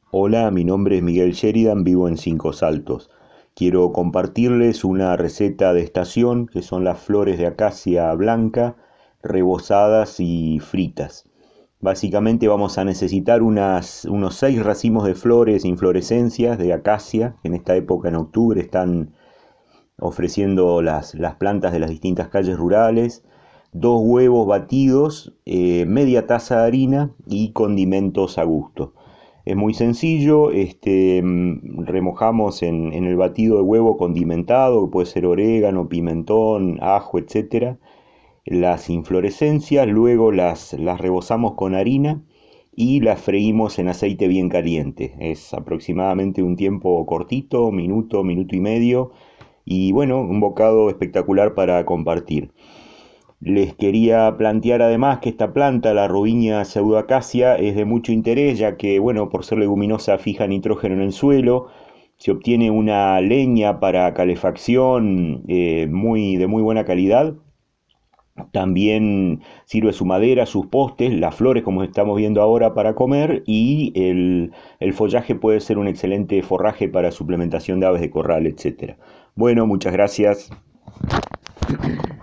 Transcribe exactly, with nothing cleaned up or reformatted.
Hola, mi nombre es Miguel Sheridan, vivo en Cinco Saltos. Quiero compartirles una receta de estación que son las flores de acacia blanca, rebozadas y fritas. Básicamente vamos a necesitar unas, unos seis racimos de flores, inflorescencias de acacia, que en esta época en octubre están ofreciendo las, las plantas de las distintas calles rurales, dos huevos batidos, eh, media taza de harina y condimentos a gusto. Es muy sencillo, este, mm, remojamos en, en el batido de huevo condimentado, que puede ser orégano, pimentón, ajo, etcétera, las inflorescencias, luego las, las rebozamos con harina y las freímos en aceite bien caliente. Es aproximadamente un tiempo cortito, minuto, minuto y medio, y bueno, un bocado espectacular para compartir. Les quería plantear además que esta planta, la Robinia pseudoacacia, es de mucho interés, ya que, bueno, por ser leguminosa fija nitrógeno en el suelo, se obtiene una leña para calefacción eh, muy, de muy buena calidad. También sirve su madera, sus postes, las flores como estamos viendo ahora para comer, y el, el follaje puede ser un excelente forraje para suplementación de aves de corral, etcétera. Bueno, muchas gracias.